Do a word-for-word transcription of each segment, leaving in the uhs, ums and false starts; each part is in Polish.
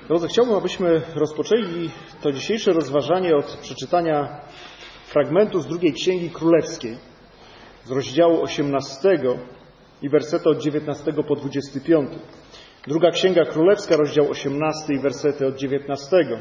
Drodzy, chciałbym, abyśmy rozpoczęli to dzisiejsze rozważanie od przeczytania fragmentu z drugiej Księgi Królewskiej, z rozdziału osiemnastego i wersety od dziewiętnastego po dwudziesty piąty. Druga Księga Królewska, rozdział osiemnasty i wersety od dziewiętnastego.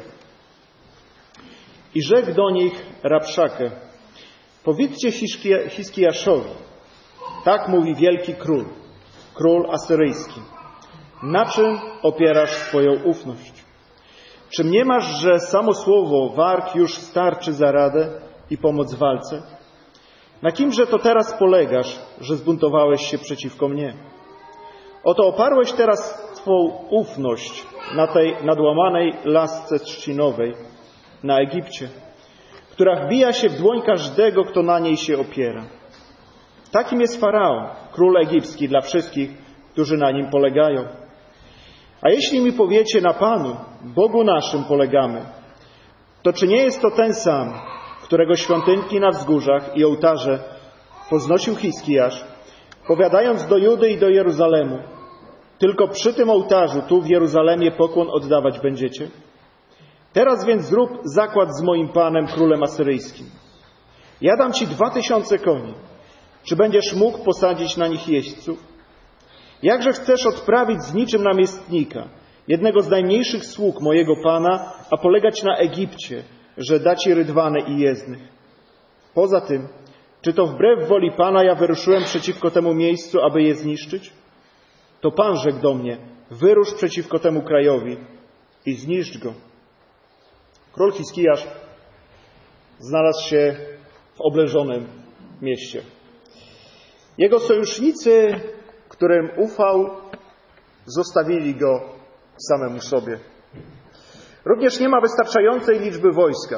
I rzekł do nich Rabszakę: powiedzcie Hiskiaszowi, tak mówi wielki król, król asyryjski. Na czym opierasz swoją ufność? Czy mniemasz, że samo słowo warg już starczy za radę i pomoc w walce? Na kimże to teraz polegasz, że zbuntowałeś się przeciwko mnie? Oto oparłeś teraz twą ufność na tej nadłamanej lasce trzcinowej, na Egipcie, która wbija się w dłoń każdego, kto na niej się opiera. Takim jest Faraon, król egipski, dla wszystkich, którzy na nim polegają. A jeśli mi powiecie: na Panu, Bogu naszym polegamy, to czy nie jest to ten sam, którego świątynki na wzgórzach i ołtarze poznosił Hiskiasz, powiadając do Judy i do Jeruzalemu: tylko przy tym ołtarzu tu w Jeruzalemie pokłon oddawać będziecie? Teraz więc zrób zakład z moim panem, królem asyryjskim. Ja dam ci dwa tysiące koni. Czy będziesz mógł posadzić na nich jeźdźców? Jakże chcesz odprawić z niczym namiestnika, jednego z najmniejszych sług mojego pana, a polegać na Egipcie, że da ci rydwany i jezdnych? Poza tym, czy to wbrew woli Pana ja wyruszyłem przeciwko temu miejscu, aby je zniszczyć? To Pan rzekł do mnie: wyrusz przeciwko temu krajowi i zniszcz go. Król Hiskiasz znalazł się w oblężonym mieście. Jego sojusznicy, którym ufał, zostawili go samemu sobie. Również nie ma wystarczającej liczby wojska,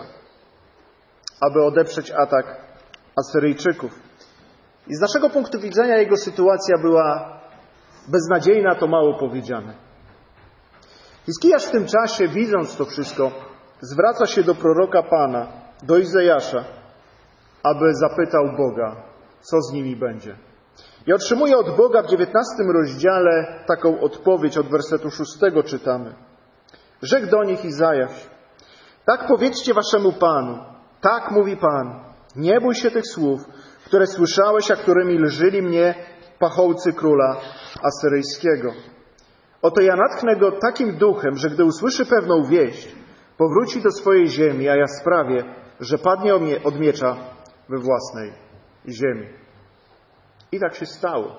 aby odeprzeć atak Asyryjczyków. I z naszego punktu widzenia jego sytuacja była beznadziejna, to mało powiedziane. Hiskiasz w tym czasie, widząc to wszystko, zwraca się do proroka Pana, do Izajasza, aby zapytał Boga, co z nimi będzie. I otrzymuje od Boga w dziewiętnastym rozdziale taką odpowiedź, od wersetu szóstego czytamy. Rzekł do nich Izajasz: tak powiedzcie waszemu Panu, tak mówi Pan, nie bój się tych słów, które słyszałeś, a którymi lżyli mnie pachołcy króla asyryjskiego. Oto ja natchnę go takim duchem, że gdy usłyszy pewną wieść, powróci do swojej ziemi, a ja sprawię, że padnie od miecza we własnej ziemi. I tak się stało.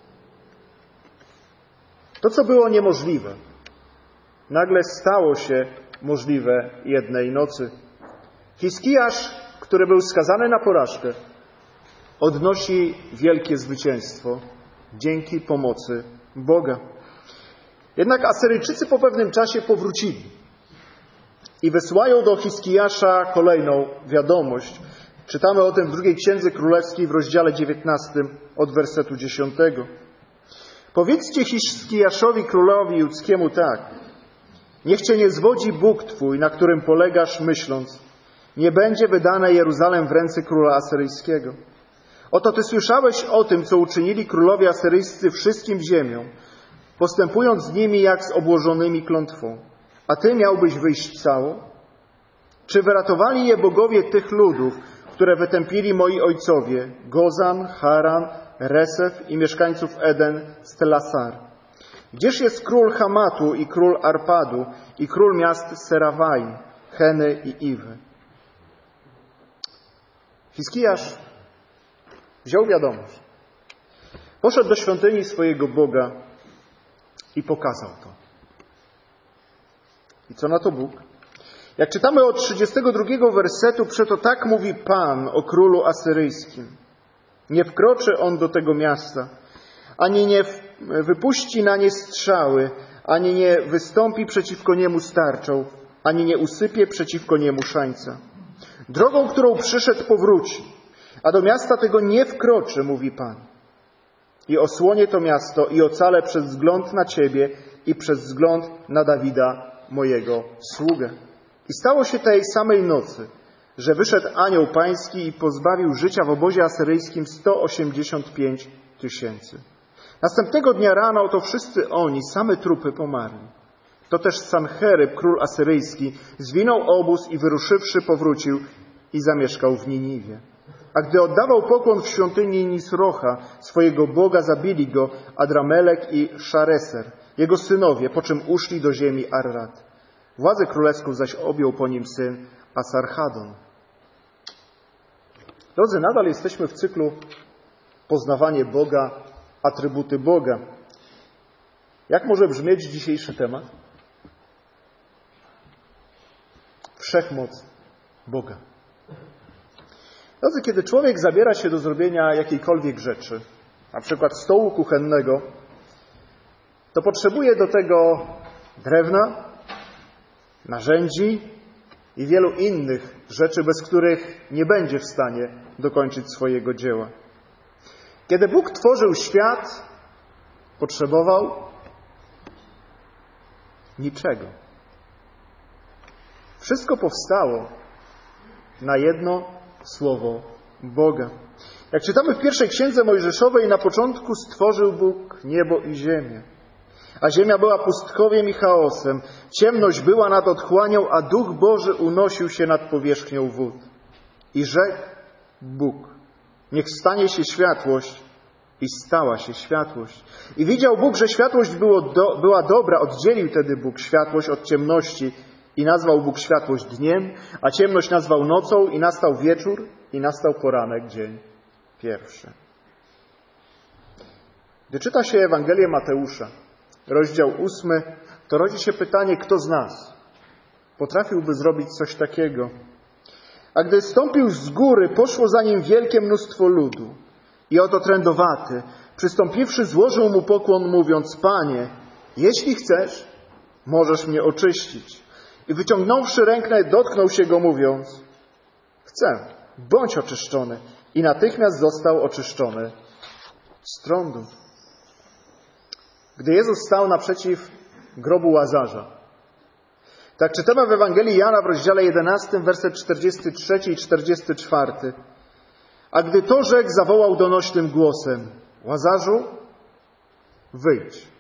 To, co było niemożliwe, nagle stało się możliwe jednej nocy. Hiskiasz, który był skazany na porażkę, odnosi wielkie zwycięstwo dzięki pomocy Boga. Jednak Asyryjczycy po pewnym czasie powrócili i wysyłają do Hiskiasza kolejną wiadomość. Czytamy o tym w drugiej Księdze Królewskiej w rozdziale dziewiętnastym od wersetu dziesiątego. Powiedzcie Hiskiaszowi, królowi judzkiemu, tak: niech cię nie zwodzi Bóg twój, na którym polegasz, myśląc: nie będzie wydane Jeruzalem w ręce króla asyryjskiego. Oto ty słyszałeś o tym, co uczynili królowie asyryjscy wszystkim ziemiom, postępując z nimi jak z obłożonymi klątwą. A ty miałbyś wyjść cało? Czy wyratowali je bogowie tych ludów, które wytępili moi ojcowie, Gozan, Haran, Resef i mieszkańców Eden z Telasar? Gdzież jest król Hamatu i król Arpadu i król miast Serawaim, Heny i Iwy? Hiskiasz wziął wiadomość, poszedł do świątyni swojego Boga i pokazał to. I co na to Bóg? Jak czytamy od trzydziestego drugiego wersetu, przeto tak mówi Pan o królu asyryjskim: nie wkroczy on do tego miasta, ani nie wypuści na nie strzały, ani nie wystąpi przeciwko niemu z tarczą, ani nie usypie przeciwko niemu szańca. Drogą, którą przyszedł, powróci, a do miasta tego nie wkroczy, mówi Pan. I osłonię to miasto i ocalę przez wzgląd na Ciebie i przez wzgląd na Dawida, mojego sługę. I stało się tej samej nocy, że wyszedł anioł pański i pozbawił życia w obozie asyryjskim sto osiemdziesiąt pięć tysięcy. Następnego dnia rano oto wszyscy oni, same trupy, pomarli. To też Sancheryb, król asyryjski, zwinął obóz i wyruszywszy powrócił i zamieszkał w Niniwie. A gdy oddawał pokłon w świątyni Nisrocha, swojego boga, zabili go Adramelek i Szareser, jego synowie, po czym uszli do ziemi Arrat. Władzę królewską zaś objął po nim syn Asarchadon. Drodzy, nadal jesteśmy w cyklu Poznawanie Boga, atrybuty Boga. Jak może brzmieć dzisiejszy temat? Wszechmoc Boga. Drodzy, kiedy człowiek zabiera się do zrobienia jakiejkolwiek rzeczy, na przykład stołu kuchennego, to potrzebuje do tego drewna, narzędzi i wielu innych rzeczy, bez których nie będzie w stanie dokończyć swojego dzieła. Kiedy Bóg tworzył świat, potrzebował niczego. Wszystko powstało na jedno słowo Boga. Jak czytamy w pierwszej księdze Mojżeszowej, na początku stworzył Bóg niebo i ziemię. A ziemia była pustkowiem i chaosem. Ciemność była nad otchłanią, a Duch Boży unosił się nad powierzchnią wód. I rzekł Bóg: niech stanie się światłość. I stała się światłość. I widział Bóg, że światłość było do, była dobra. Oddzielił tedy Bóg światłość od ciemności. I nazwał Bóg światłość dniem, a ciemność nazwał nocą. I nastał wieczór, i nastał poranek, dzień pierwszy. Gdy czyta się Ewangelię Mateusza, rozdział ósmy, to rodzi się pytanie, kto z nas potrafiłby zrobić coś takiego. A gdy stąpił z góry, poszło za nim wielkie mnóstwo ludu. I oto trędowaty, przystąpiwszy, złożył mu pokłon, mówiąc: Panie, jeśli chcesz, możesz mnie oczyścić. I wyciągnąwszy rękę, dotknął się go, mówiąc: chcę, bądź oczyszczony. I natychmiast został oczyszczony z trądu. Gdy Jezus stał naprzeciw grobu Łazarza, tak czytamy w Ewangelii Jana w rozdziale jedenastym, werset czterdziesty trzeci i czterdziesty czwarty. A gdy to rzekł, zawołał donośnym głosem: Łazarzu, wyjdź.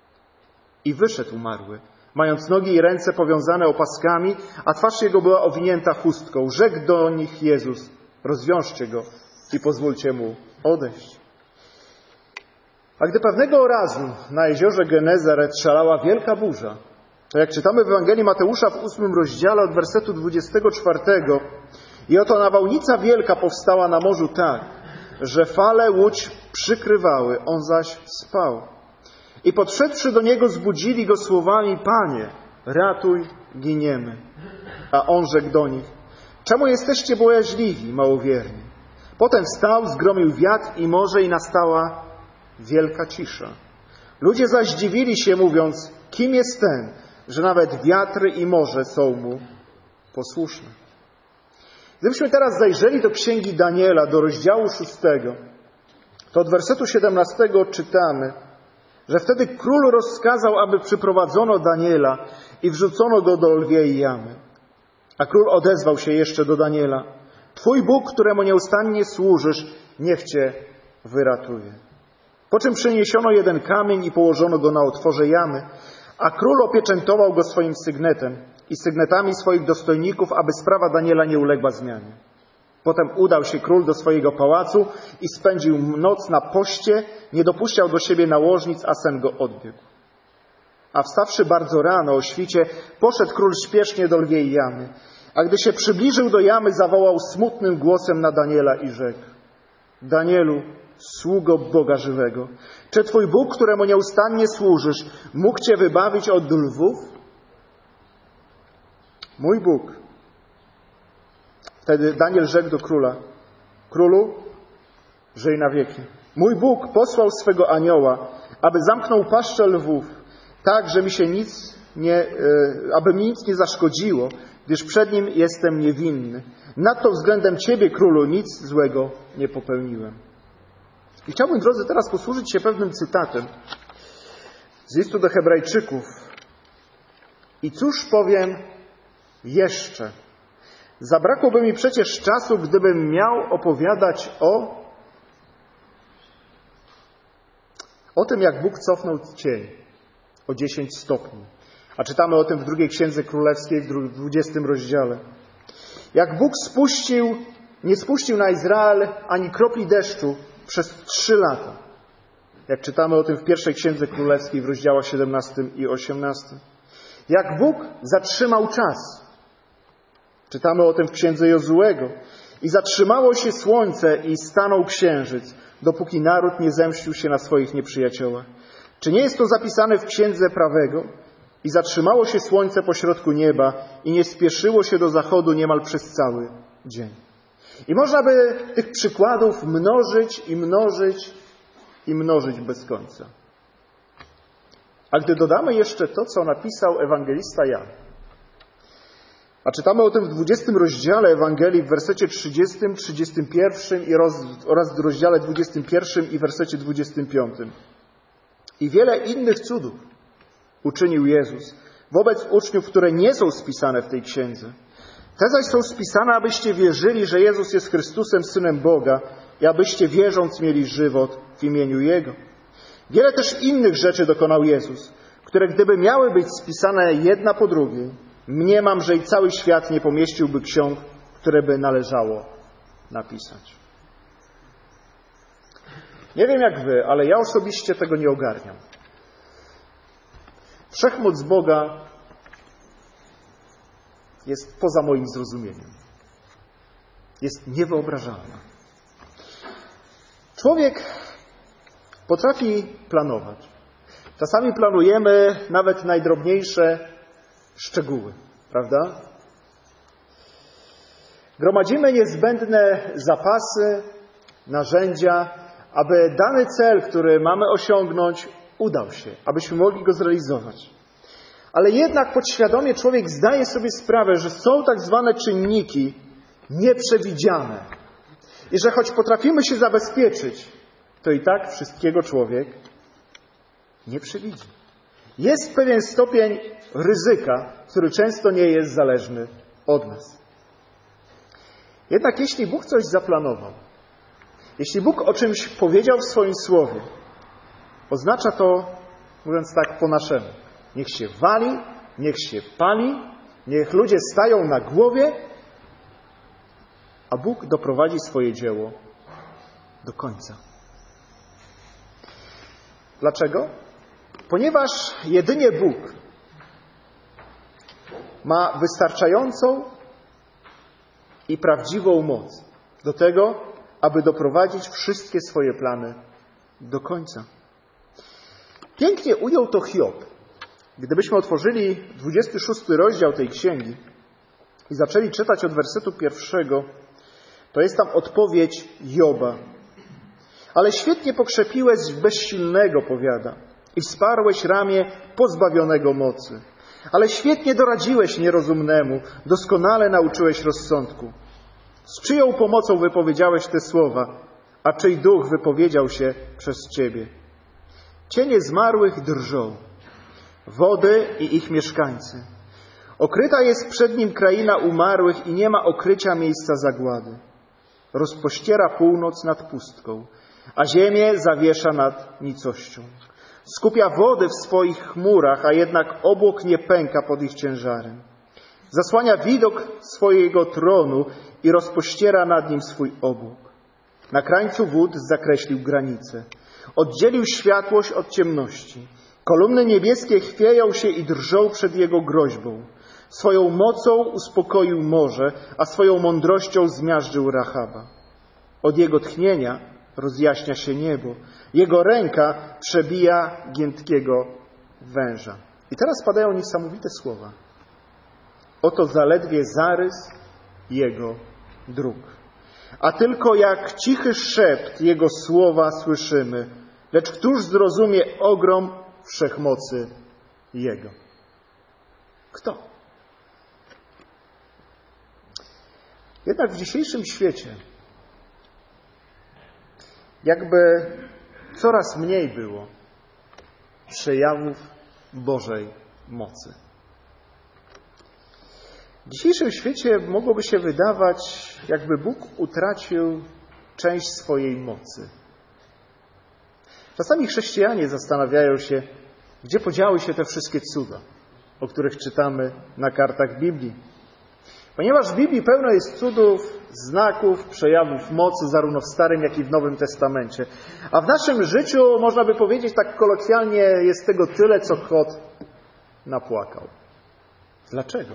I wyszedł umarły, mając nogi i ręce powiązane opaskami, a twarz jego była owinięta chustką. Rzekł do nich Jezus: rozwiążcie go i pozwólcie mu odejść. A gdy pewnego razu na jeziorze Genezaret szalała wielka burza, to jak czytamy w Ewangelii Mateusza w ósmym rozdziale od wersetu dwudziestego czwartego, i oto nawałnica wielka powstała na morzu tak, że fale łódź przykrywały, on zaś spał. I podszedłszy do niego, zbudzili go słowami: Panie, ratuj, giniemy. A on rzekł do nich: czemu jesteście bojaźliwi, małowierni? Potem wstał, zgromił wiatr i morze i nastała wielka cisza. Ludzie zaś dziwili się, mówiąc: kim jest ten, że nawet wiatry i morze są mu posłuszne? Gdybyśmy teraz zajrzeli do księgi Daniela, do rozdziału szóstego, to od wersetu siedemnastego czytamy, że wtedy król rozkazał, aby przyprowadzono Daniela i wrzucono go do lwiej jamy. A król odezwał się jeszcze do Daniela: Twój Bóg, któremu nieustannie służysz, niech cię wyratuje. Po czym przyniesiono jeden kamień i położono go na otworze jamy, a król opieczętował go swoim sygnetem i sygnetami swoich dostojników, aby sprawa Daniela nie uległa zmianie. Potem udał się król do swojego pałacu i spędził noc na poście, nie dopuszczał do siebie nałożnic, a sen go odbiegł. A wstawszy bardzo rano o świcie, poszedł król śpiesznie do lwiej jamy. A gdy się przybliżył do jamy, zawołał smutnym głosem na Daniela i rzekł: Danielu, sługo Boga żywego, czy Twój Bóg, któremu nieustannie służysz, mógł Cię wybawić od lwów? Mój Bóg. Wtedy Daniel rzekł do króla: Królu, żyj na wieki. Mój Bóg posłał swego anioła, aby zamknął paszczę lwów, tak, że mi się nic nie, aby mi nic nie zaszkodziło, gdyż przed nim jestem niewinny. Nadto względem Ciebie, królu, nic złego nie popełniłem. I chciałbym, drodzy, teraz posłużyć się pewnym cytatem z listu do Hebrajczyków. I cóż powiem jeszcze? Zabrakłoby mi przecież czasu, gdybym miał opowiadać o o tym, jak Bóg cofnął cień o dziesięć stopni, A czytamy o tym w drugiej Księdze Królewskiej, w dwudziestym rozdziale. Jak Bóg spuścił, nie spuścił na Izrael ani kropli deszczu przez trzy lata. Jak czytamy o tym w pierwszej Księdze Królewskiej w rozdziałach siedemnastym i osiemnastym. Jak Bóg zatrzymał czas. Czytamy o tym w Księdze Jozuego. I zatrzymało się słońce i stanął księżyc, dopóki naród nie zemścił się na swoich nieprzyjaciołach. Czy nie jest to zapisane w Księdze Prawego? I zatrzymało się słońce pośrodku nieba i nie spieszyło się do zachodu niemal przez cały dzień. I można by tych przykładów mnożyć i mnożyć i mnożyć bez końca. A gdy dodamy jeszcze to, co napisał ewangelista Jan, a czytamy o tym w dwudziestym rozdziale Ewangelii w wersecie trzydziestym, trzydziestym pierwszym i roz, oraz w rozdziale dwudziestym pierwszym i wersecie dwudziestym piątym. I wiele innych cudów uczynił Jezus wobec uczniów, które nie są spisane w tej księdze. Te zaś są spisane, abyście wierzyli, że Jezus jest Chrystusem, Synem Boga i abyście wierząc mieli żywot w imieniu Jego. Wiele też innych rzeczy dokonał Jezus, które gdyby miały być spisane jedna po drugiej, mniemam, że i cały świat nie pomieściłby ksiąg, które by należało napisać. Nie wiem jak wy, ale ja osobiście tego nie ogarniam. Wszechmoc Boga jest poza moim zrozumieniem. Jest niewyobrażalna. Człowiek potrafi planować. Czasami planujemy nawet najdrobniejsze szczegóły, prawda? Gromadzimy niezbędne zapasy, narzędzia, aby dany cel, który mamy osiągnąć, udał się, abyśmy mogli go zrealizować. Ale jednak podświadomie człowiek zdaje sobie sprawę, że są tak zwane czynniki nieprzewidziane. I że choć potrafimy się zabezpieczyć, to i tak wszystkiego człowiek nie przewidzi. Jest pewien stopień ryzyka, który często nie jest zależny od nas. Jednak jeśli Bóg coś zaplanował, jeśli Bóg o czymś powiedział w swoim słowie, oznacza to, mówiąc tak po naszemu, niech się wali, niech się pali, niech ludzie stają na głowie, a Bóg doprowadzi swoje dzieło do końca. Dlaczego? Ponieważ jedynie Bóg ma wystarczającą i prawdziwą moc do tego, aby doprowadzić wszystkie swoje plany do końca. Pięknie ujął to Hiob. Gdybyśmy otworzyli dwudziesty szósty rozdział tej księgi i zaczęli czytać od wersetu pierwszego, to jest tam odpowiedź Joba. Ale świetnie pokrzepiłeś bezsilnego, powiada, i wsparłeś ramię pozbawionego mocy. Ale świetnie doradziłeś nierozumnemu, doskonale nauczyłeś rozsądku. Z czyją pomocą wypowiedziałeś te słowa, a czyj duch wypowiedział się przez Ciebie? Cienie zmarłych drżą, wody i ich mieszkańcy. Okryta jest przed nim kraina umarłych i nie ma okrycia miejsca zagłady. Rozpościera północ nad pustką, a ziemię zawiesza nad nicością. Skupia wody w swoich chmurach, a jednak obłok nie pęka pod ich ciężarem. Zasłania widok swojego tronu i rozpościera nad nim swój obłok. Na krańcu wód zakreślił granice. Oddzielił światłość od ciemności. Kolumny niebieskie chwieją się i drżą przed jego groźbą. Swoją mocą uspokoił morze, a swoją mądrością zmiażdżył Rahaba. Od jego tchnienia rozjaśnia się niebo. Jego ręka przebija giętkiego węża. I teraz padają niesamowite słowa. Oto zaledwie zarys jego dróg. A tylko jak cichy szept jego słowa słyszymy, lecz któż zrozumie ogrom wszechmocy jego? Kto? Jednak w dzisiejszym świecie jakby coraz mniej było przejawów Bożej mocy. W dzisiejszym świecie mogłoby się wydawać, jakby Bóg utracił część swojej mocy. Czasami chrześcijanie zastanawiają się, gdzie podziały się te wszystkie cuda. o których czytamy na kartach Biblii. Ponieważ w Biblii pełno jest cudów, znaków, przejawów mocy, zarówno w Starym, jak i w Nowym Testamencie. A w naszym życiu, można by powiedzieć tak kolokwialnie, jest tego tyle, co kot napłakał. Dlaczego?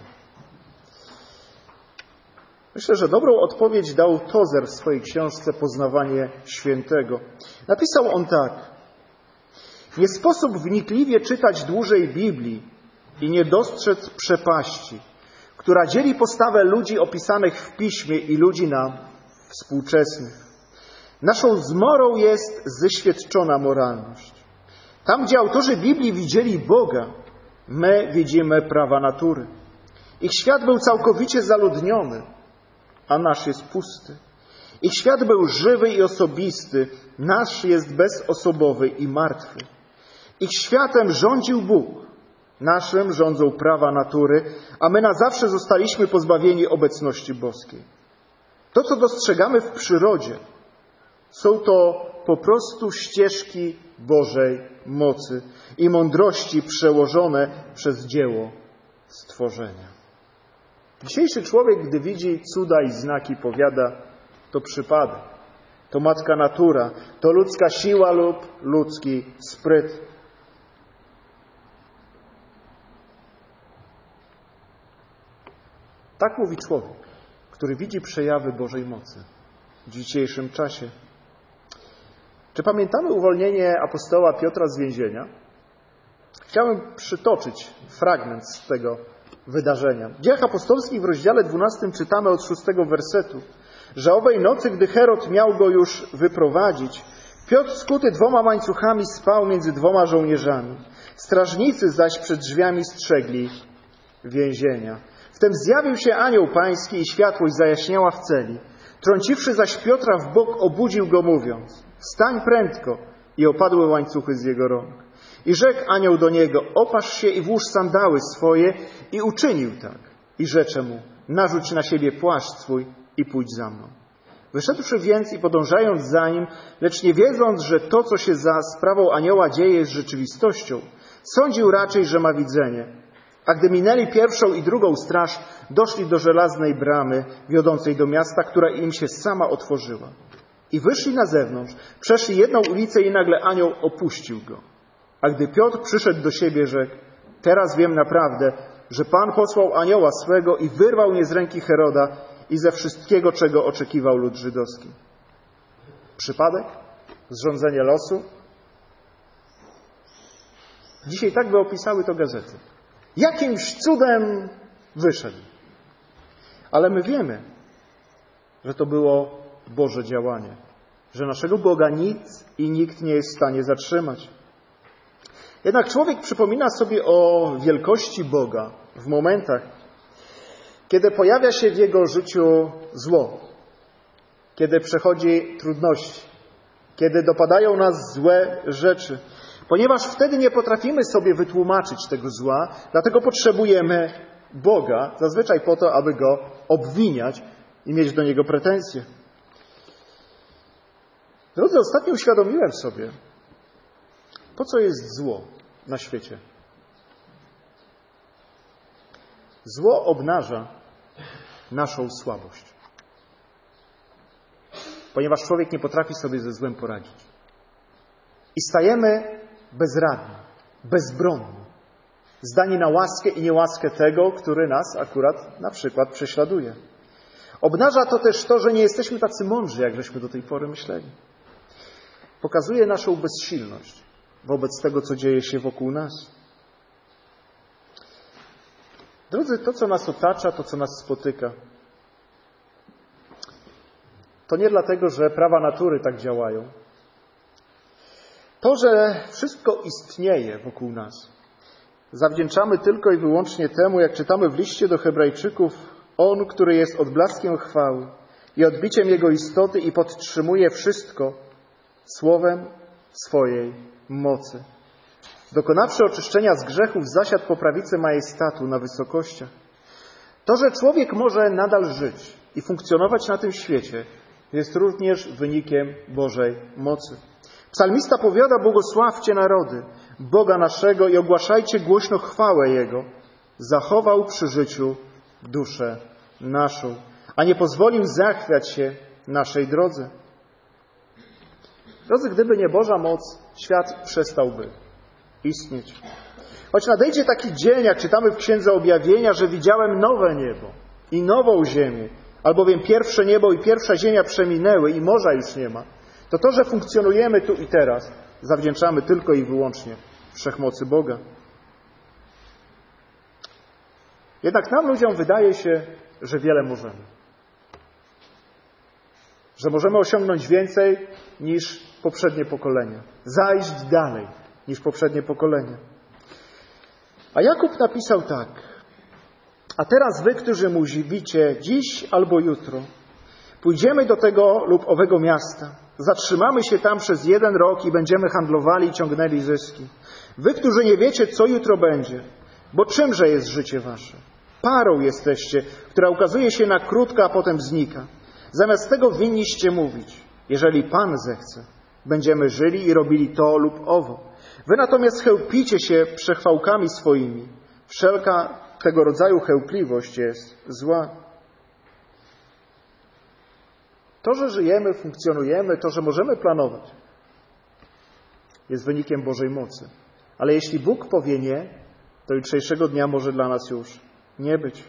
Myślę, że dobrą odpowiedź dał Tozer w swojej książce Poznawanie Świętego. Napisał on tak. Nie sposób wnikliwie czytać dłużej Biblii i nie dostrzec przepaści, która dzieli postawę ludzi opisanych w Piśmie i ludzi nam współczesnych. Naszą zmorą jest zeświadczona moralność. Tam, gdzie autorzy Biblii widzieli Boga, my widzimy prawa natury. Ich świat był całkowicie zaludniony, a nasz jest pusty. Ich świat był żywy i osobisty, nasz jest bezosobowy i martwy. Ich światem rządził Bóg, naszym rządzą prawa natury, a my na zawsze zostaliśmy pozbawieni obecności boskiej. To, co dostrzegamy w przyrodzie, są to po prostu ścieżki Bożej mocy i mądrości przełożone przez dzieło stworzenia. Dzisiejszy człowiek, gdy widzi cuda i znaki, powiada, to przypadek, to matka natura, to ludzka siła lub ludzki spryt. Tak mówi człowiek, który widzi przejawy Bożej mocy w dzisiejszym czasie. Czy pamiętamy uwolnienie apostoła Piotra z więzienia? Chciałem przytoczyć fragment z tego wydarzenia. W Dziejach Apostolskich w rozdziale dwunastym czytamy od szóstego wersetu, że owej nocy, gdy Herod miał go już wyprowadzić, Piotr skuty dwoma łańcuchami spał między dwoma żołnierzami. Strażnicy zaś przed drzwiami strzegli więzienia. Wtem zjawił się anioł pański i światłość zajaśniała w celi. Trąciwszy zaś Piotra w bok, obudził go mówiąc, wstań prędko, i opadły łańcuchy z jego rąk. I rzekł anioł do niego, opasz się i włóż sandały swoje, i uczynił tak. I rzecze mu, narzuć na siebie płaszcz swój i pójdź za mną. Wyszedłszy więc i podążając za nim, lecz nie wiedząc, że to, co się za sprawą anioła dzieje, jest rzeczywistością, sądził raczej, że ma widzenie. A gdy minęli pierwszą i drugą straż, doszli do żelaznej bramy wiodącej do miasta, która im się sama otworzyła. I wyszli na zewnątrz, przeszli jedną ulicę i nagle anioł opuścił go. A gdy Piotr przyszedł do siebie, rzekł, teraz wiem naprawdę, że Pan posłał anioła swego i wyrwał mnie z ręki Heroda i ze wszystkiego, czego oczekiwał lud żydowski. Przypadek? Zrządzenie losu? Dzisiaj tak by opisały to gazety. Jakimś cudem wyszedł. Ale my wiemy, że to było Boże działanie. Że naszego Boga nic i nikt nie jest w stanie zatrzymać. Jednak człowiek przypomina sobie o wielkości Boga w momentach, kiedy pojawia się w jego życiu zło, kiedy przechodzi trudności, kiedy dopadają nas złe rzeczy, ponieważ wtedy nie potrafimy sobie wytłumaczyć tego zła, dlatego potrzebujemy Boga, zazwyczaj po to, aby Go obwiniać i mieć do Niego pretensje. Drodzy, ostatnio uświadomiłem sobie, po co jest zło na świecie. Zło obnaża naszą słabość, ponieważ człowiek nie potrafi sobie ze złem poradzić. I stajemy bezradni, bezbronni, zdani na łaskę i niełaskę tego, który nas akurat na przykład prześladuje. Obnaża to też to, że nie jesteśmy tacy mądrzy, jak żeśmy do tej pory myśleli. Pokazuje naszą bezsilność wobec tego, co dzieje się wokół nas. Drodzy, to, co nas otacza, to, co nas spotyka, to nie dlatego, że prawa natury tak działają. To, że wszystko istnieje wokół nas, zawdzięczamy tylko i wyłącznie temu, jak czytamy w liście do Hebrajczyków, On, który jest odblaskiem chwały i odbiciem Jego istoty i podtrzymuje wszystko słowem swojej mocy. Dokonawszy oczyszczenia z grzechów, zasiadł po prawicy majestatu na wysokościach. To, że człowiek może nadal żyć i funkcjonować na tym świecie, jest również wynikiem Bożej mocy. Psalmista powiada, błogosławcie narody Boga naszego i ogłaszajcie głośno chwałę Jego, zachował przy życiu duszę naszą, a nie pozwolił zachwiać się naszej drodze. Drodzy, gdyby nie Boża moc, świat przestałby istnieć. Choć nadejdzie taki dzień, jak czytamy w Księdze Objawienia, że widziałem nowe niebo i nową ziemię, albowiem pierwsze niebo i pierwsza ziemia przeminęły i morza już nie ma, to to, że funkcjonujemy tu i teraz, zawdzięczamy tylko i wyłącznie wszechmocy Boga. Jednak nam, ludziom, wydaje się, że wiele możemy. Że możemy osiągnąć więcej niż poprzednie pokolenia. Zajść dalej niż poprzednie pokolenia. A Jakub napisał tak. A teraz wy, którzy mówicie dziś albo jutro, pójdziemy do tego lub owego miasta, zatrzymamy się tam przez jeden rok i będziemy handlowali i ciągnęli zyski. Wy, którzy nie wiecie, co jutro będzie, bo czymże jest życie wasze? Parą jesteście, która ukazuje się na krótko, a potem znika. Zamiast tego winniście mówić, jeżeli Pan zechce, będziemy żyli i robili to lub owo. Wy natomiast chełpicie się przechwałkami swoimi. Wszelka tego rodzaju chełpliwość jest zła. To, że żyjemy, funkcjonujemy, to, że możemy planować, jest wynikiem Bożej mocy. Ale jeśli Bóg powie nie, to jutrzejszego dnia może dla nas już nie być.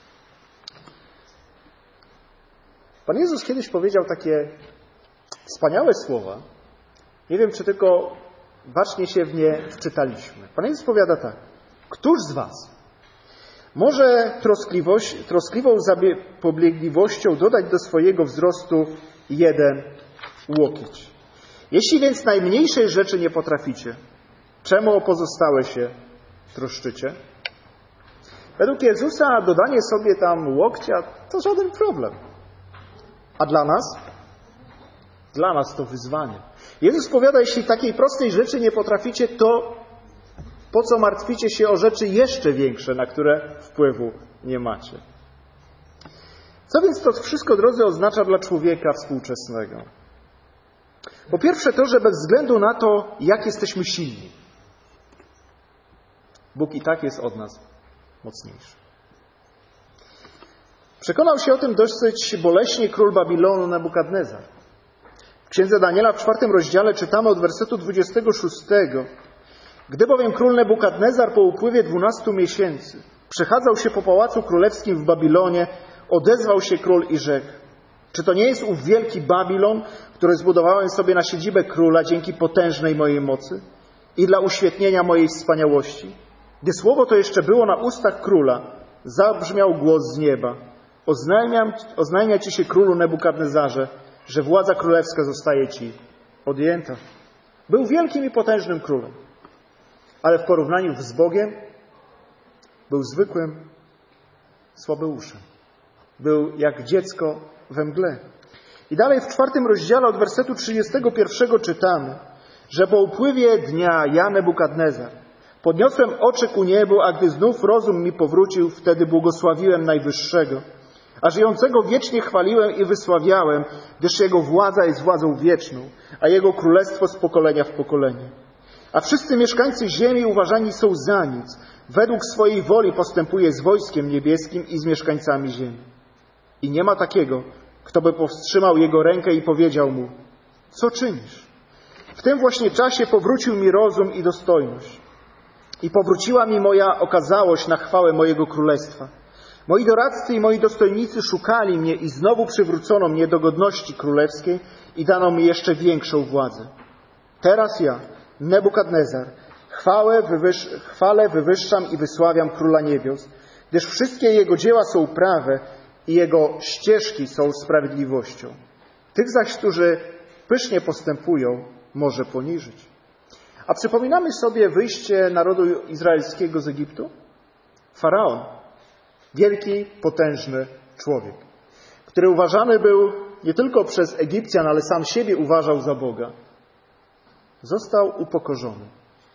Pan Jezus kiedyś powiedział takie wspaniałe słowa. Nie wiem, czy tylko bacznie się w nie wczytaliśmy. Pan Jezus powiada tak. Któż z was może troskliwość, troskliwą zapobiegliwością dodać do swojego wzrostu jeden łokieć? Jeśli więc najmniejszej rzeczy nie potraficie, czemu o pozostałe się troszczycie? Według Jezusa dodanie sobie tam łokcia to żaden problem. A dla nas? Dla nas to wyzwanie. Jezus powiada, jeśli takiej prostej rzeczy nie potraficie, to po co martwicie się o rzeczy jeszcze większe, na które wpływu nie macie? Co więc to wszystko, drodzy, oznacza dla człowieka współczesnego? Po pierwsze to, że bez względu na to, jak jesteśmy silni, Bóg i tak jest od nas mocniejszy. Przekonał się o tym dosyć boleśnie król Babilonu Nebukadnezar. W Księdze Daniela w czwartym rozdziale czytamy od wersetu dwudziestego szóstego. Gdy bowiem król Nebukadnezar po upływie dwunastu miesięcy przechadzał się po pałacu królewskim w Babilonie, odezwał się król i rzekł: czy to nie jest ów wielki Babilon, który zbudowałem sobie na siedzibę króla dzięki potężnej mojej mocy i dla uświetnienia mojej wspaniałości? Gdy słowo to jeszcze było na ustach króla, zabrzmiał głos z nieba: Oznajmiam, oznajmia ci się, królu Nebukadnezarze, że władza królewska zostaje ci odjęta. Był wielkim i potężnym królem, ale w porównaniu z Bogiem był zwykłym słabeuszem. Był jak dziecko we mgle. I dalej w czwartym rozdziale od wersetu trzydziestego pierwszego czytamy, że po upływie dnia ja, Nebukadnezar, podniosłem oczy ku niebu, a gdy znów rozum mi powrócił, wtedy błogosławiłem Najwyższego, a żyjącego wiecznie chwaliłem i wysławiałem, gdyż Jego władza jest władzą wieczną, a Jego królestwo z pokolenia w pokolenie. A wszyscy mieszkańcy ziemi uważani są za nic. Według swojej woli postępuje z wojskiem niebieskim i z mieszkańcami ziemi. I nie ma takiego, kto by powstrzymał Jego rękę i powiedział Mu: co czynisz? W tym właśnie czasie powrócił mi rozum i dostojność. I powróciła mi moja okazałość na chwałę mojego królestwa. Moi doradcy i moi dostojnicy szukali mnie i znowu przywrócono mnie do godności królewskiej i dano mi jeszcze większą władzę. Teraz ja, Nebukadnezar, chwałę, wywyż... chwalę, wywyższam i wysławiam Króla Niebios, gdyż wszystkie Jego dzieła są prawe i Jego ścieżki są sprawiedliwością. Tych zaś, którzy pysznie postępują, może poniżyć. A przypominamy sobie wyjście narodu izraelskiego z Egiptu? Faraon, wielki, potężny człowiek, który uważany był nie tylko przez Egipcjan, ale sam siebie uważał za Boga, został upokorzony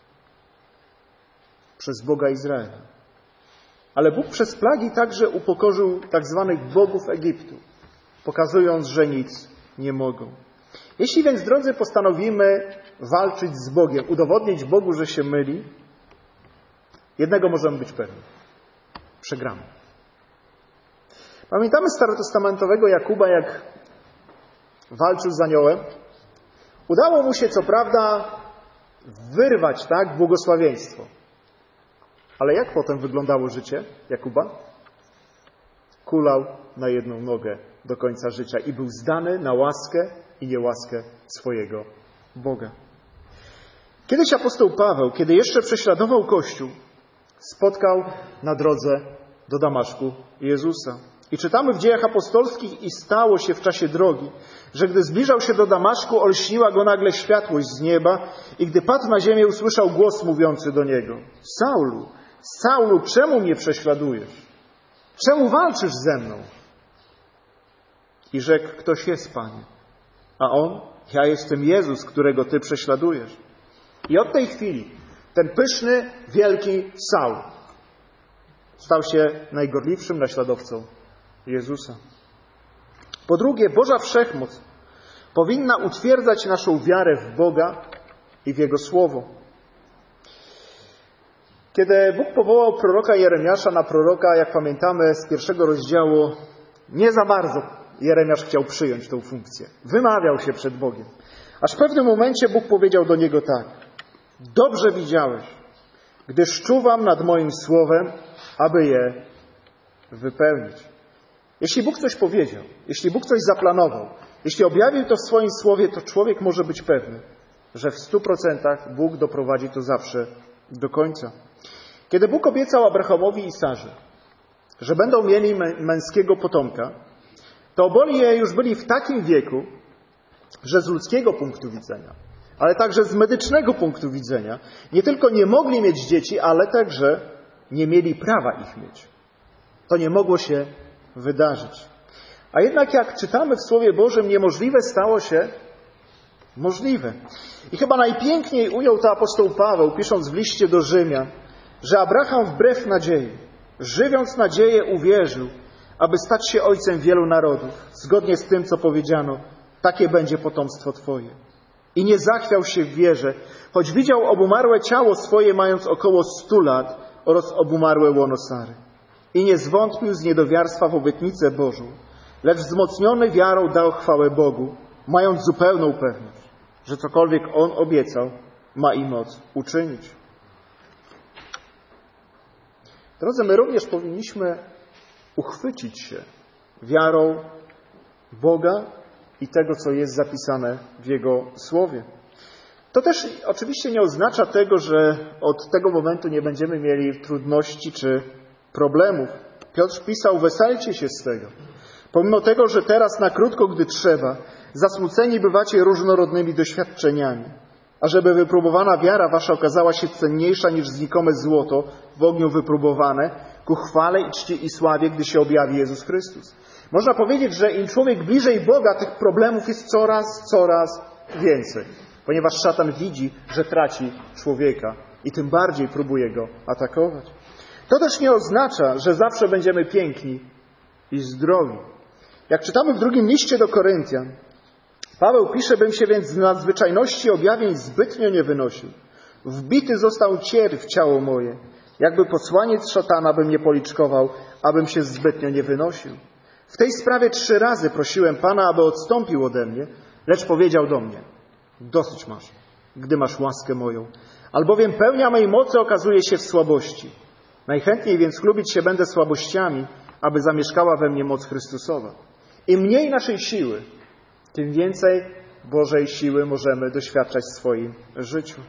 przez Boga Izraela. Ale Bóg przez plagi także upokorzył tak zwanych bogów Egiptu, pokazując, że nic nie mogą. Jeśli więc, drodzy, postanowimy walczyć z Bogiem, udowodnić Bogu, że się myli, jednego możemy być pewni. przegramy. Pamiętamy starotestamentowego Jakuba, jak walczył z aniołem. Udało mu się co prawda wyrwać, tak, błogosławieństwo. Ale jak potem wyglądało życie Jakuba? Kulał na jedną nogę do końca życia i był zdany na łaskę i niełaskę swojego Boga. Kiedyś apostoł Paweł, kiedy jeszcze prześladował Kościół, spotkał na drodze do Damaszku Jezusa. I czytamy w Dziejach Apostolskich: i stało się w czasie drogi, że gdy zbliżał się do Damaszku, olśniła go nagle światłość z nieba i gdy padł na ziemię, usłyszał głos mówiący do niego: Saulu, Saulu, czemu mnie prześladujesz? Czemu walczysz ze mną? I rzekł: ktoś jest, Panie. A on: ja jestem Jezus, którego Ty prześladujesz. I od tej chwili ten pyszny, wielki Saul stał się najgorliwszym naśladowcą Jezusa. Po drugie, Boża wszechmoc powinna utwierdzać naszą wiarę w Boga i w Jego Słowo. Kiedy Bóg powołał proroka Jeremiasza na proroka, jak pamiętamy z pierwszego rozdziału, nie za bardzo Jeremiasz chciał przyjąć tę funkcję. Wymawiał się przed Bogiem. Aż w pewnym momencie Bóg powiedział do niego tak: dobrze widziałeś, gdyż czuwam nad moim słowem, aby je wypełnić. Jeśli Bóg coś powiedział, jeśli Bóg coś zaplanował, jeśli objawił to w swoim słowie, to człowiek może być pewny, że w stu procentach Bóg doprowadzi to zawsze do końca. Kiedy Bóg obiecał Abrahamowi i Sarze, że będą mieli męskiego potomka, to oboje już byli w takim wieku, że z ludzkiego punktu widzenia, ale także z medycznego punktu widzenia, nie tylko nie mogli mieć dzieci, ale także nie mieli prawa ich mieć. To nie mogło się wydarzyć. A jednak, jak czytamy w Słowie Bożym, niemożliwe stało się możliwe. I chyba najpiękniej ujął to apostoł Paweł, pisząc w liście do Rzymian, że Abraham wbrew nadziei, żywiąc nadzieję, uwierzył, aby stać się ojcem wielu narodów, zgodnie z tym, co powiedziano: takie będzie potomstwo Twoje. I nie zachwiał się w wierze, choć widział obumarłe ciało swoje, mając około stu lat, oraz obumarłe łono Sary. I nie zwątpił z niedowiarstwa w obietnicę Bożą, lecz wzmocniony wiarą dał chwałę Bogu, mając zupełną pewność, że cokolwiek On obiecał, ma i moc uczynić. Drodzy, my również powinniśmy uchwycić się wiarą Boga i tego, co jest zapisane w Jego Słowie. To też oczywiście nie oznacza tego, że od tego momentu nie będziemy mieli trudności czy problemów. Piotr pisał: weselcie się z tego. Pomimo tego, że teraz na krótko, gdy trzeba, zasmuceni bywacie różnorodnymi doświadczeniami, ażeby wypróbowana wiara wasza okazała się cenniejsza niż znikome złoto w ogniu wypróbowane, ku chwale i czci i sławie, gdy się objawi Jezus Chrystus. Można powiedzieć, że im człowiek bliżej Boga, tych problemów jest coraz, coraz więcej, ponieważ szatan widzi, że traci człowieka i tym bardziej próbuje go atakować. To też nie oznacza, że zawsze będziemy piękni i zdrowi. Jak czytamy w drugim liście do Koryntian, Paweł pisze: bym się więc z nadzwyczajności objawień zbytnio nie wynosił. Wbity został cier w ciało moje, jakby posłaniec szatana by mnie policzkował, abym się zbytnio nie wynosił. W tej sprawie trzy razy prosiłem Pana, aby odstąpił ode mnie, lecz powiedział do mnie: dosyć masz, gdy masz łaskę moją, albowiem pełnia mej mocy okazuje się w słabości. Najchętniej więc chlubić się będę słabościami, aby zamieszkała we mnie moc Chrystusowa. Im mniej naszej siły, tym więcej Bożej siły możemy doświadczać w swoim życiu.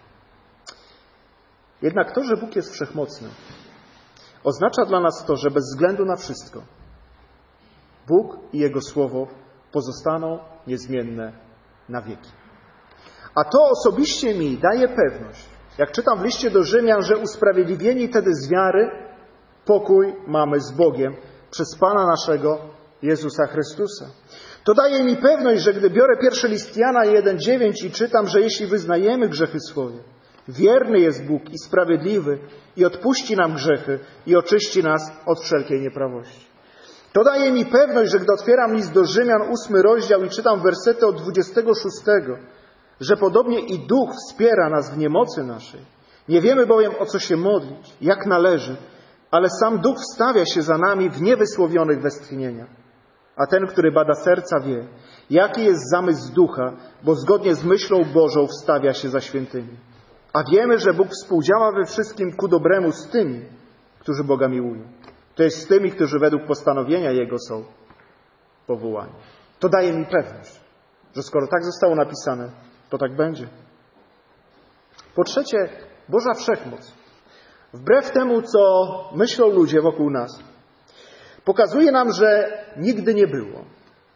Jednak to, że Bóg jest wszechmocny, oznacza dla nas to, że bez względu na wszystko Bóg i Jego Słowo pozostaną niezmienne na wieki. A to osobiście mi daje pewność, jak czytam w liście do Rzymian, że usprawiedliwieni wtedy z wiary pokój mamy z Bogiem przez Pana naszego Jezusa Chrystusa. To daje mi pewność, że gdy biorę pierwszy list Jana jeden dziewięć i czytam, że jeśli wyznajemy grzechy swoje, wierny jest Bóg i sprawiedliwy i odpuści nam grzechy i oczyści nas od wszelkiej nieprawości. To daje mi pewność, że gdy otwieram list do Rzymian, ósmy rozdział i czytam wersety od dwudziestego szóstego, że podobnie i Duch wspiera nas w niemocy naszej. Nie wiemy bowiem, o co się modlić, jak należy, ale sam Duch wstawia się za nami w niewysłowionych westchnieniach. A ten, który bada serca, wie, jaki jest zamysł Ducha, bo zgodnie z myślą Bożą wstawia się za świętymi. A wiemy, że Bóg współdziała we wszystkim ku dobremu z tymi, którzy Boga miłują. To jest z tymi, którzy według postanowienia Jego są powołani. To daje mi pewność, że skoro tak zostało napisane, to tak będzie. Po trzecie, Boża wszechmoc. Wbrew temu, co myślą ludzie wokół nas, pokazuje nam, że nigdy nie było.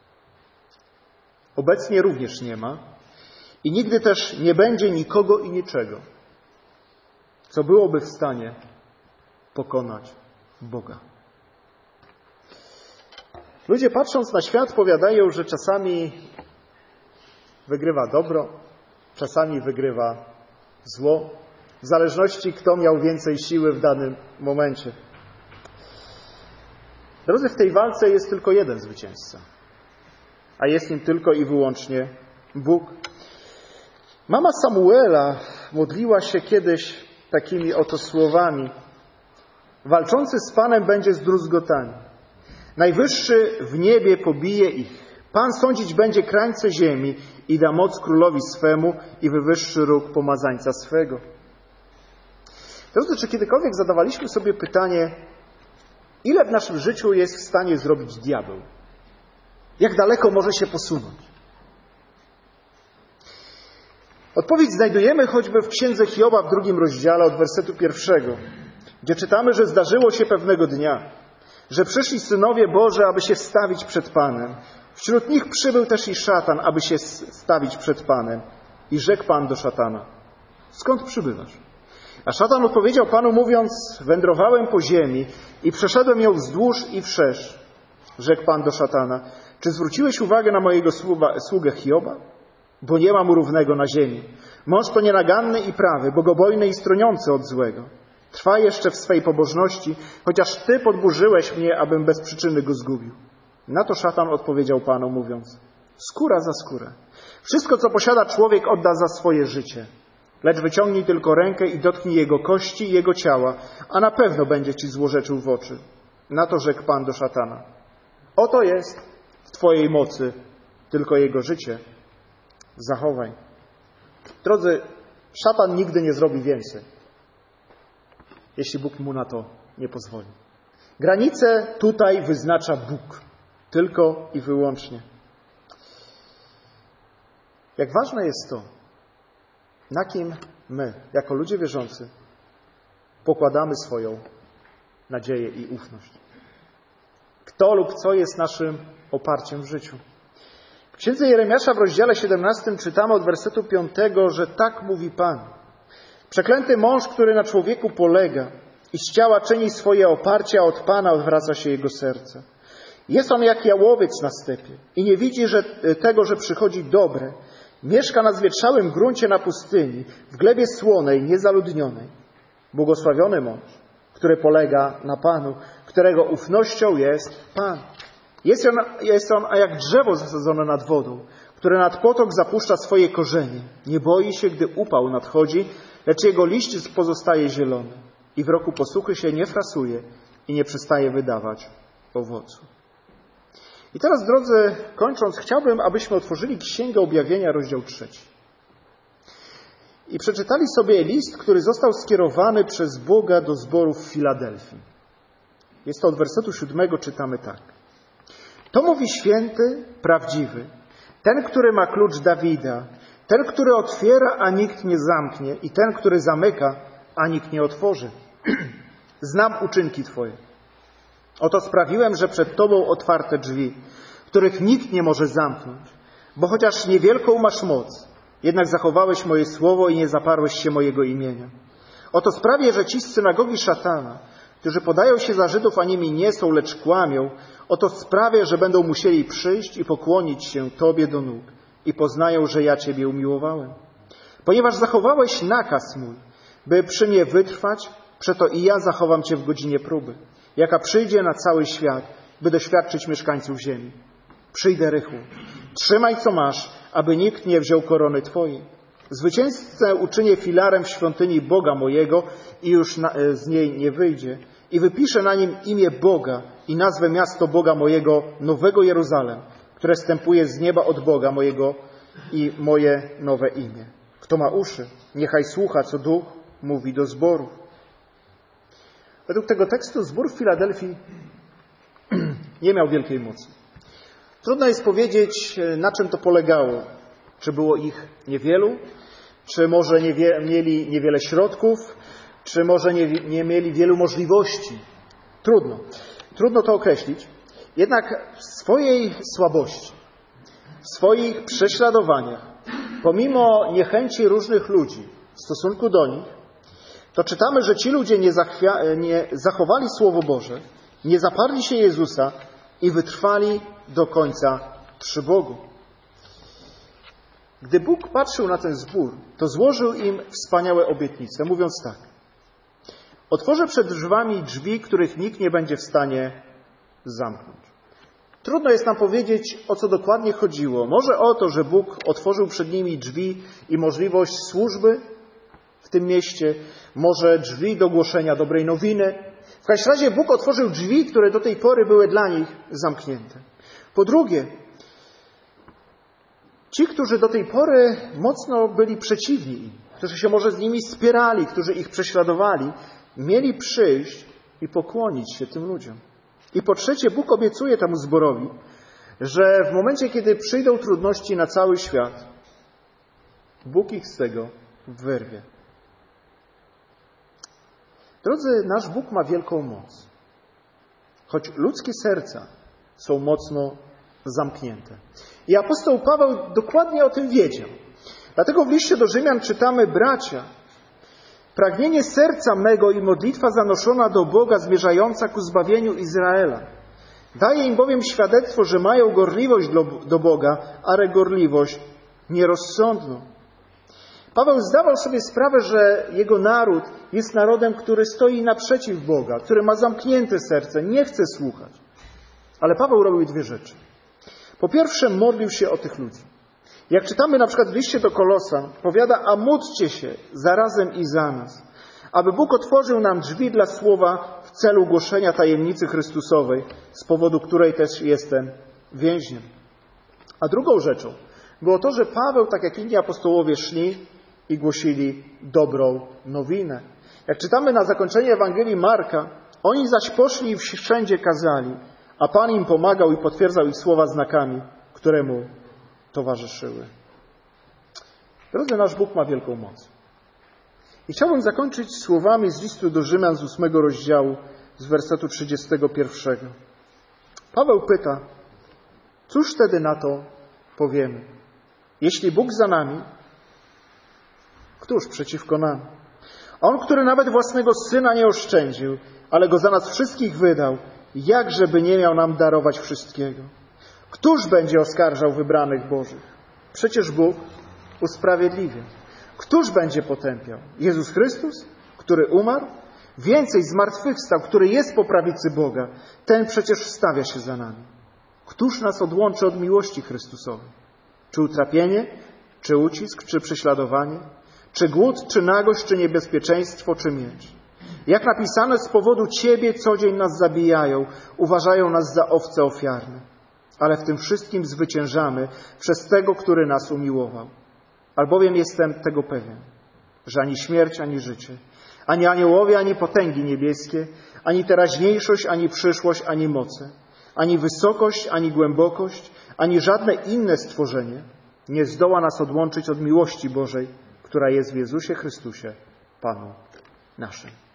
Obecnie również nie ma i nigdy też nie będzie nikogo i niczego, co byłoby w stanie pokonać Boga. Ludzie, patrząc na świat, powiadają, że czasami wygrywa dobro, czasami wygrywa zło, w zależności, kto miał więcej siły w danym momencie. Drodzy, w tej walce jest tylko jeden zwycięzca, a jest nim tylko i wyłącznie Bóg. Mama Samuela modliła się kiedyś takimi oto słowami: walczący z Panem będzie zdruzgotany. Najwyższy w niebie pobije ich. Pan sądzić będzie krańce ziemi i da moc królowi swemu i wywyższy róg pomazańca swego. Drodzy, czy kiedykolwiek zadawaliśmy sobie pytanie, ile w naszym życiu jest w stanie zrobić diabeł? Jak daleko może się posunąć? Odpowiedź znajdujemy choćby w Księdze Hioba w drugim rozdziale od wersetu pierwszego, gdzie czytamy, że zdarzyło się pewnego dnia, że przyszli synowie Boże, aby się stawić przed Panem. Wśród nich przybył też i szatan, aby się stawić przed Panem. I rzekł Pan do szatana: skąd przybywasz? A szatan odpowiedział Panu, mówiąc: wędrowałem po ziemi i przeszedłem ją wzdłuż i wszerz. Rzekł Pan do szatana: czy zwróciłeś uwagę na mojego sługę Hioba? Bo nie ma mu równego na ziemi. Mąż to nienaganny i prawy, bogobojny i stroniący od złego. Trwa jeszcze w swej pobożności, chociaż Ty podburzyłeś mnie, abym bez przyczyny go zgubił. Na to szatan odpowiedział Panu, mówiąc: skóra za skórę. Wszystko, co posiada człowiek, odda za swoje życie. Lecz wyciągnij tylko rękę i dotknij jego kości i jego ciała, a na pewno będzie ci złorzeczył w oczy. Na to rzekł Pan do szatana: oto jest w Twojej mocy, tylko jego życie zachowaj. Drodzy, szatan nigdy nie zrobi więcej, jeśli Bóg mu na to nie pozwoli. Granice tutaj wyznacza Bóg, tylko i wyłącznie. Jak ważne jest to, na kim my, jako ludzie wierzący, pokładamy swoją nadzieję i ufność. Kto lub co jest naszym oparciem w życiu. W Księdze Jeremiasza w rozdziale siedemnastym czytamy od wersetu piątego, że tak mówi Pan: przeklęty mąż, który na człowieku polega i z ciała czyni swoje oparcie, a od Pana odwraca się jego serce. Jest on jak jałowiec na stepie i nie widzi że, tego, że przychodzi dobre. Mieszka na zwietrzałym gruncie na pustyni, w glebie słonej, niezaludnionej. Błogosławiony mąż, który polega na Panu, którego ufnością jest Pan. Jest on, jest on a jak drzewo zasadzone nad wodą, które nad potok zapuszcza swoje korzenie. Nie boi się, gdy upał nadchodzi, lecz jego liść pozostaje zielony i w roku posuchy się nie frasuje i nie przestaje wydawać owocu. I teraz, drodzy, kończąc, chciałbym, abyśmy otworzyli Księgę Objawienia, rozdział trzeci. I przeczytali sobie list, który został skierowany przez Boga do zboru w Filadelfii. Jest to od wersetu siódmego, czytamy tak. To mówi święty, prawdziwy, ten, który ma klucz Dawida, ten, który otwiera, a nikt nie zamknie, i ten, który zamyka, a nikt nie otworzy. Znam uczynki Twoje. Oto sprawiłem, że przed Tobą otwarte drzwi, których nikt nie może zamknąć. Bo chociaż niewielką masz moc, jednak zachowałeś moje słowo i nie zaparłeś się mojego imienia. Oto sprawię, że ci z synagogi szatana, którzy podają się za Żydów, a nimi nie są, lecz kłamią, oto sprawię, że będą musieli przyjść i pokłonić się Tobie do nóg i poznają, że ja Ciebie umiłowałem. Ponieważ zachowałeś nakaz mój, by przy mnie wytrwać, przeto i ja zachowam Cię w godzinie próby, jaka przyjdzie na cały świat, by doświadczyć mieszkańców ziemi. Przyjdę rychło. Trzymaj, co masz, aby nikt nie wziął korony Twojej. Zwycięzcę uczynię filarem w świątyni Boga mojego i już na, z niej nie wyjdzie. i wypiszę na nim imię Boga i nazwę miasto Boga mojego, Nowego Jeruzalem, które zstępuje z nieba od Boga mojego i moje nowe imię. Kto ma uszy, niechaj słucha, co Duch mówi do zborów. Według tego tekstu zbór w Filadelfii nie miał wielkiej mocy. Trudno jest powiedzieć, na czym to polegało. Czy było ich niewielu, czy może nie wie, mieli niewiele środków, czy może nie, nie mieli wielu możliwości. Trudno. Trudno to określić. Jednak w swojej słabości, w swoich prześladowaniach, pomimo niechęci różnych ludzi w stosunku do nich, to czytamy, że ci ludzie nie, zachwia, nie zachowali Słowo Boże, nie zaparli się Jezusa i wytrwali do końca przy Bogu. Gdy Bóg patrzył na ten zbór, to złożył im wspaniałe obietnice, mówiąc tak: otworzę przed drzwiami drzwi, których nikt nie będzie w stanie zamknąć. Trudno jest nam powiedzieć, o co dokładnie chodziło. Może o to, że Bóg otworzył przed nimi drzwi i możliwość służby w tym mieście, może drzwi do głoszenia dobrej nowiny. W każdym razie Bóg otworzył drzwi, które do tej pory były dla nich zamknięte. Po drugie, ci, którzy do tej pory mocno byli przeciwni im, którzy się może z nimi spierali, którzy ich prześladowali, mieli przyjść i pokłonić się tym ludziom. I po trzecie, Bóg obiecuje temu zborowi, że w momencie, kiedy przyjdą trudności na cały świat, Bóg ich z tego wyrwie. Drodzy, nasz Bóg ma wielką moc. Choć ludzkie serca są mocno zamknięte. I apostoł Paweł dokładnie o tym wiedział. Dlatego w liście do Rzymian czytamy: bracia, pragnienie serca mego i modlitwa zanoszona do Boga zmierzająca ku zbawieniu Izraela. Daje im bowiem świadectwo, że mają gorliwość do, do Boga, ale gorliwość nierozsądną. Paweł zdawał sobie sprawę, że jego naród jest narodem, który stoi naprzeciw Boga, który ma zamknięte serce, nie chce słuchać. Ale Paweł robił dwie rzeczy. Po pierwsze, modlił się o tych ludzi. Jak czytamy na przykład w liście do Kolosan, powiada: a módlcie się zarazem i za nas, aby Bóg otworzył nam drzwi dla słowa w celu głoszenia tajemnicy Chrystusowej, z powodu której też jestem więźniem. A drugą rzeczą było to, że Paweł, tak jak inni apostołowie, szli i głosili dobrą nowinę. Jak czytamy na zakończenie Ewangelii Marka, oni zaś poszli i wszędzie kazali, a Pan im pomagał i potwierdzał ich słowa znakami, które mu towarzyszyły. Drodzy, nasz Bóg ma wielką moc. I chciałbym zakończyć słowami z listu do Rzymian z ósmego rozdziału, z wersetu trzydziestego pierwszego. Paweł pyta: cóż wtedy na to powiemy? Jeśli Bóg za nami, któż przeciwko nam? On, który nawet własnego Syna nie oszczędził, ale Go za nas wszystkich wydał, jakżeby nie miał nam darować wszystkiego? Któż będzie oskarżał wybranych Bożych? Przecież Bóg usprawiedliwia. Któż będzie potępiał? Jezus Chrystus, który umarł? Więcej, zmartwychwstał, który jest po prawicy Boga. Ten przecież wstawia się za nami. Któż nas odłączy od miłości Chrystusowej? Czy utrapienie, czy ucisk, czy prześladowanie? Czy głód, czy nagość, czy niebezpieczeństwo, czy miecz? Jak napisane: z powodu Ciebie co dzień nas zabijają, uważają nas za owce ofiarne. Ale w tym wszystkim zwyciężamy przez Tego, który nas umiłował. Albowiem jestem tego pewien, że ani śmierć, ani życie, ani aniołowie, ani potęgi niebieskie, ani teraźniejszość, ani przyszłość, ani moce, ani wysokość, ani głębokość, ani żadne inne stworzenie nie zdoła nas odłączyć od miłości Bożej, która jest w Jezusie Chrystusie, Panu naszym.